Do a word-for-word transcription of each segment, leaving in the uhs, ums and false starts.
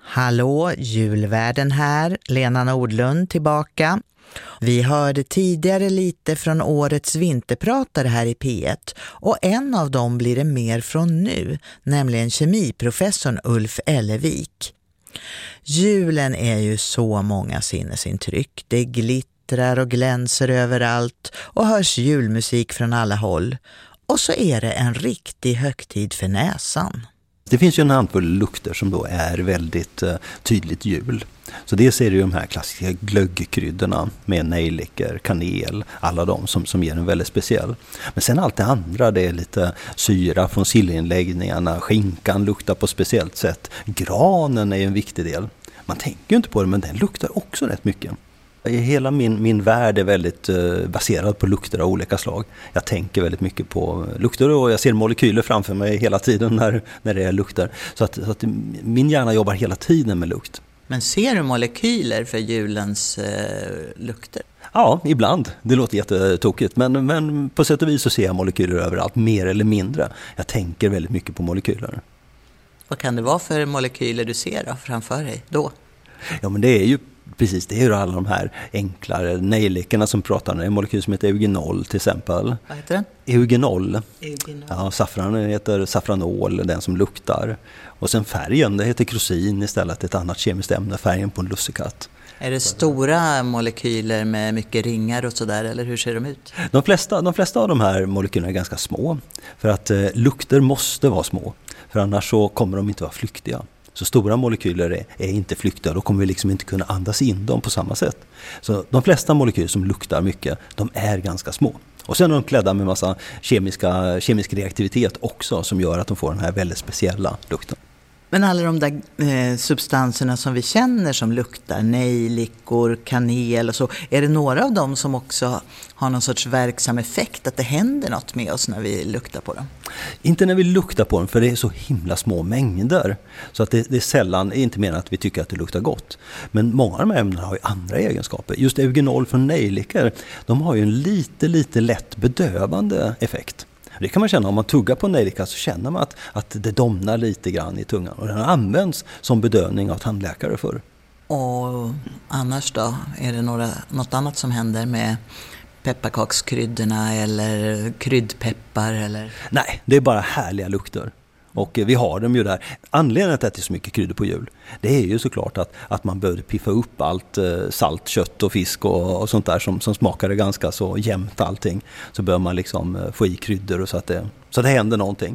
Hallå, julvärden här, Lena Nordlund tillbaka. Vi hörde tidigare lite från årets vinterpratare här i P ett och en av dem blir det mer från nu, nämligen kemiprofessorn Ulf Ellevik. Julen är ju så många sinnesintryck, det glittrar och glänser överallt och hörs julmusik från alla håll. Och så är det en riktig högtid för näsan. Det finns ju en handfull lukter som då är väldigt uh, tydligt jul. Så det ser ju de här klassiska glöggkryddorna med nejlikor, kanel, alla de som, som ger en väldigt speciell. Men sen allt det andra, det är lite syra från sillinläggningarna, skinkan luktar på speciellt sätt. Granen är en viktig del. Man tänker ju inte på det, men den luktar också rätt mycket. Hela min, min värld är väldigt uh, baserad på lukter av olika slag. Jag tänker väldigt mycket på lukter och jag ser molekyler framför mig hela tiden när, när det är lukter. Så att, så att min hjärna jobbar hela tiden med lukt. Men ser du molekyler för julens eh, lukter? Ja, ibland. Det låter jättetokigt. Men, men på sätt och vis så ser jag molekyler överallt, mer eller mindre. Jag tänker väldigt mycket på molekyler. Vad kan det vara för molekyler du ser då, framför dig då? Ja, men det är ju precis, det är ju alla de här enklare nejlikorna som pratar om. En molekyl som heter eugenol till exempel. Vad heter den? Eugenol. Eugenol. Ja, saffranen heter safranol, den som luktar. Och sen färgen, det heter krosin istället, ett annat kemiskt ämne, färgen på en lussekatt. Är det stora molekyler med mycket ringar och sådär, eller hur ser de ut? De flesta, de flesta av de här molekylerna är ganska små. För att eh, lukter måste vara små. För annars så kommer de inte vara flyktiga. Så stora molekyler är, är inte flyktiga, då kommer vi liksom inte kunna andas in dem på samma sätt. Så de flesta molekyler som luktar mycket, de är ganska små. Och sen är de klädda med massa kemiska, kemisk reaktivitet också som gör att de får den här väldigt speciella lukten. Men alla de där eh, substanserna som vi känner som luktar, nejlikor, kanel och så, är det några av dem som också har någon sorts verksam effekt, att det händer något med oss när vi luktar på dem? Inte när vi luktar på dem, för det är så himla små mängder. Så att det, det är sällan, inte menar att vi tycker att det luktar gott. Men många av de här ämnena har ju andra egenskaper. Just eugenol från nejlikor, de har ju en lite, lite lätt bedövande effekt. Det kan man känna om man tuggar på en nejlika, så känner man att, att det domnar lite grann i tungan. Och den används som bedövning av tandläkare förr. Och annars då? Är det några, något annat som händer med pepparkakskryddorna eller kryddpeppar? Eller? Nej, det är bara härliga lukter. Och vi har dem ju där. Anledningen till att det är så mycket kryddor på jul, det är ju såklart att, att man behöver piffa upp allt eh, salt, kött och fisk och, och sånt där som, som smakar ganska så jämnt allting. Så behöver man liksom eh, få i kryddor och så att det, så det händer någonting.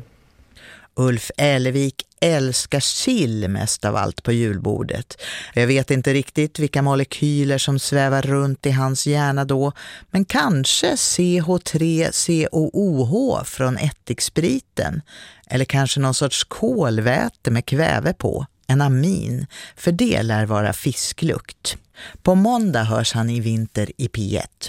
Ulf Ellevik älskar sill mest av allt på julbordet. Jag vet inte riktigt vilka molekyler som svävar runt i hans hjärna då, men kanske C H tre C O O H från ättikspriten, eller kanske någon sorts kolväte med kväve på, en amin, för det lär vara fisklukt. På måndag hörs han i vinter i P ett.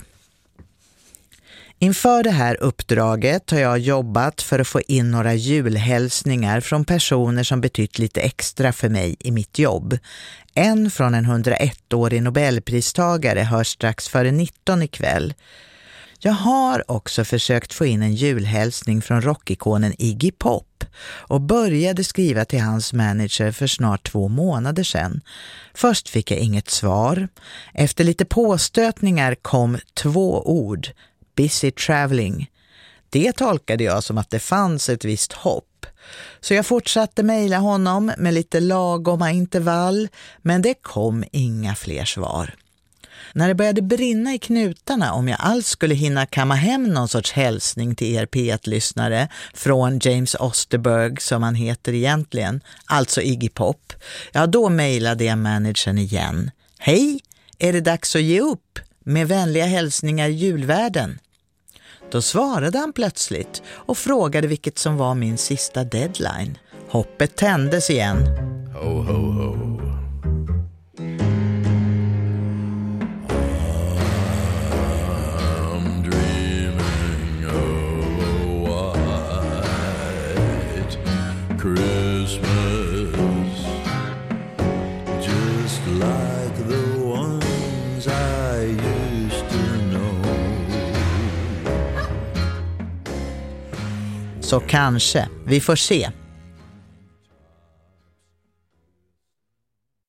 Inför det här uppdraget har jag jobbat för att få in några julhälsningar från personer som betytt lite extra för mig i mitt jobb. En från en hundraettårig Nobelpristagare hörs strax före nitton ikväll. Jag har också försökt få in en julhälsning från rockikonen Iggy Pop och började skriva till hans manager för snart två månader sedan. Först fick jag inget svar. Efter lite påstötningar kom två ord: busy traveling. Det tolkade jag som att det fanns ett visst hopp. Så jag fortsatte mejla honom med lite lagoma intervall, men det kom inga fler svar. När det började brinna i knutarna om jag alls skulle hinna kamma hem någon sorts hälsning till er P ett-lyssnare från James Osterberg, som han heter egentligen, alltså Iggy Pop, ja då mejlade jag managern igen. Hej, är det dags att ge upp? Med vänliga hälsningar julvärden. Då svarade han plötsligt och frågade vilket som var min sista deadline. Hoppet tändes igen. Ho, ho, ho. I'm dreaming of a white Christmas, just like the ones I used to know. Så kanske, vi får se.